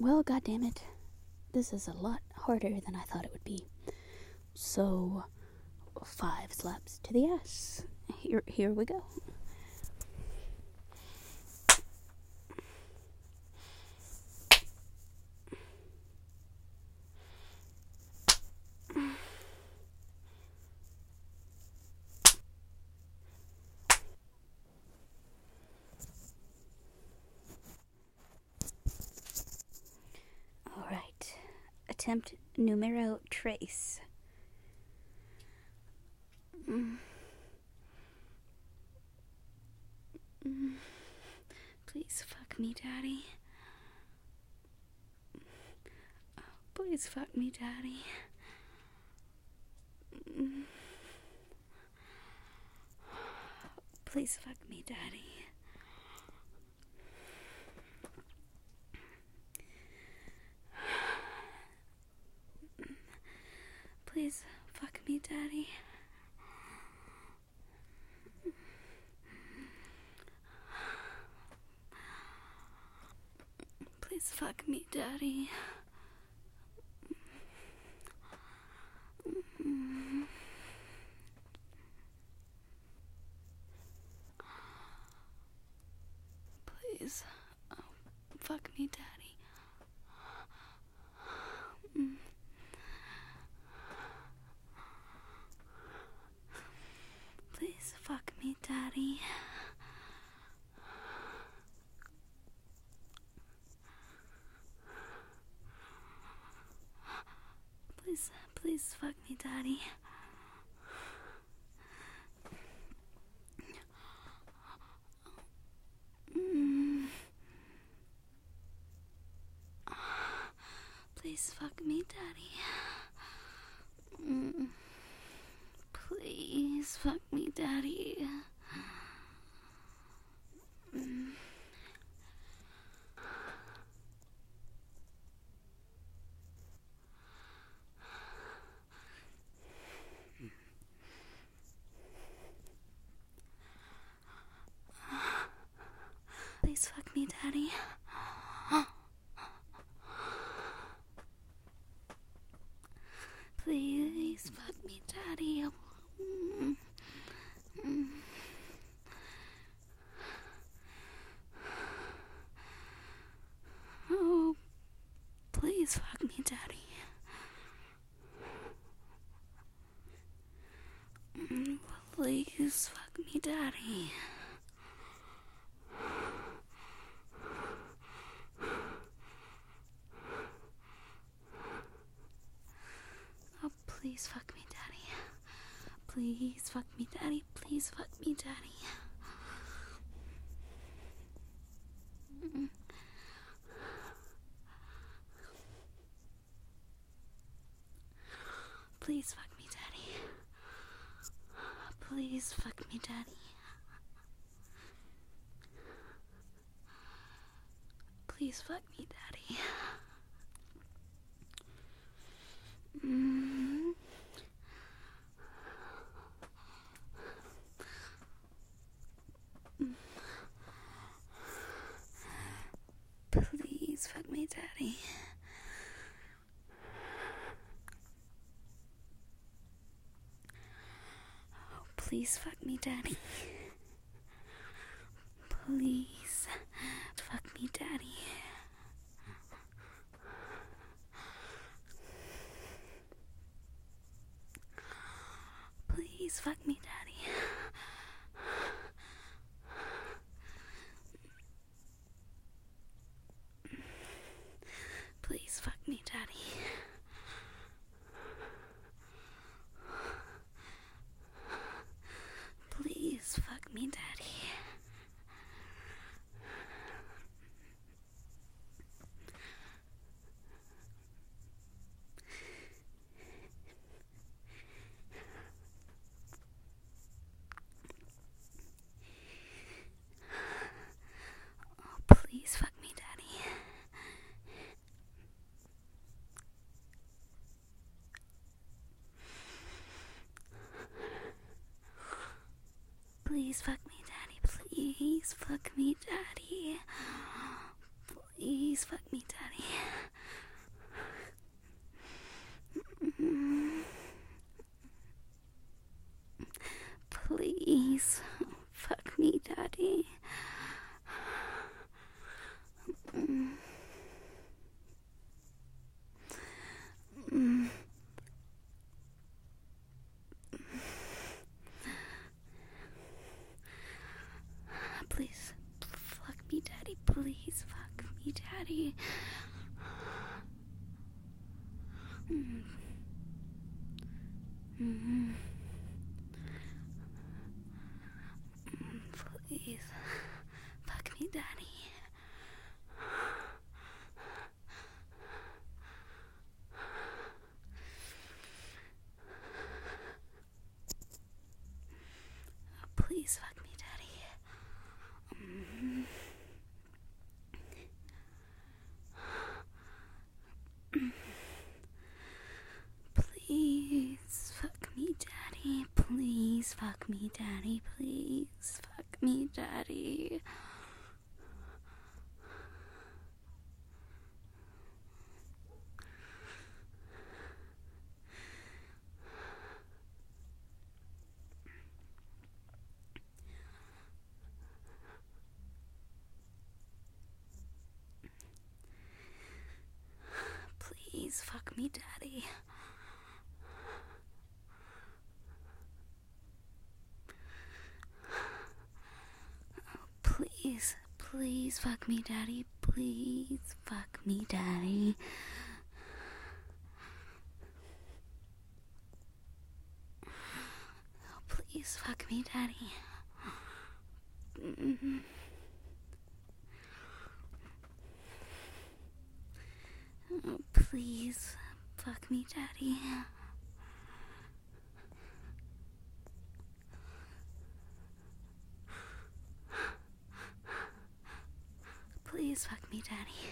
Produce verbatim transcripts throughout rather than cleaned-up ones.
Well, goddammit, this is a lot harder than I thought it would be. So, five slaps to the ass. Here, here we go. Alright. Attempt numero tres. Mm. Mm. Please fuck me, Daddy. Please fuck me, Daddy. Mm. Please fuck me, Daddy. Please fuck me, Daddy. Please fuck me, Daddy. Mm. Please, oh, fuck me, Daddy. Mm. Please fuck me, Daddy. Please, please fuck me, Daddy. Mm. Please fuck me, Daddy. Mm. Please fuck me, Daddy. Mm. Please fuck me, Daddy. Please fuck me, Daddy. Mm. Mm. Oh, please fuck me, Daddy. Mm. Please fuck me, Daddy. Oh, please fuck me, Daddy. Please fuck me, Daddy. Please fuck me, Daddy. Mm. Please fuck me, Daddy. Please fuck me, Daddy. Please fuck me, Daddy. Mm. Please fuck me, Daddy. Oh, please fuck me, Daddy. Please fuck me, Daddy. Please fuck me, Daddy. Please fuck me, Daddy. Please fuck me, Daddy. Mm-hmm. Please, fuck me, Daddy. Please fuck me, Daddy. Mm-hmm. Please fuck me, Daddy. Please fuck me, Daddy. Please fuck me, Daddy. Please fuck me, Daddy. Please, please fuck me, Daddy. Please fuck me, Daddy. Oh, please fuck me, Daddy. Mm-hmm. Oh, please fuck me, Daddy. Please fuck me, Daddy.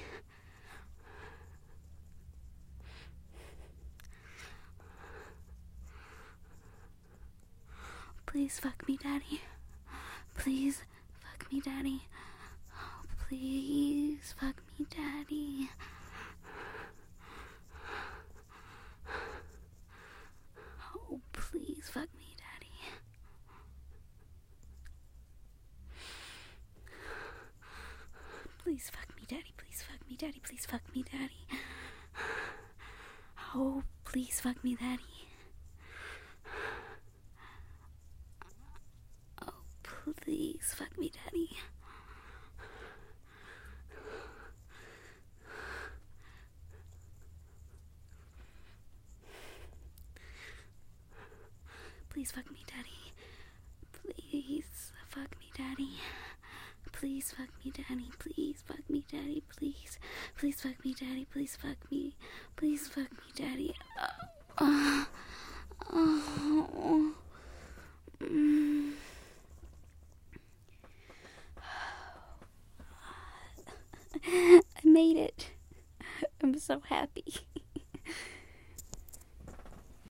Please fuck me, Daddy. Please fuck me, Daddy. Oh, please fuck me, Daddy. Oh, please fuck me, Daddy. Please fuck me, Daddy. Please fuck me, Daddy. Please fuck me, Daddy. Oh, please fuck me, Daddy. Oh, please fuck me, Daddy. Please fuck me, Daddy. Please fuck me, Daddy. Please fuck me, Daddy. Please fuck me, Daddy. Please. Please fuck me, Daddy. Please fuck me. Please fuck me, Daddy. Uh, uh, oh. Mm. I made it. I'm so happy.